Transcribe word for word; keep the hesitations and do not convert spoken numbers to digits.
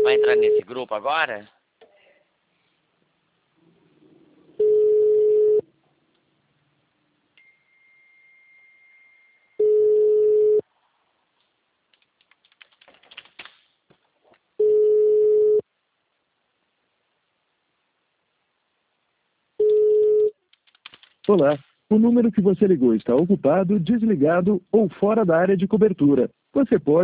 vai entrar nesse grupo agora? Olá, o número que você ligou está ocupado, desligado ou fora da área de cobertura. Você pode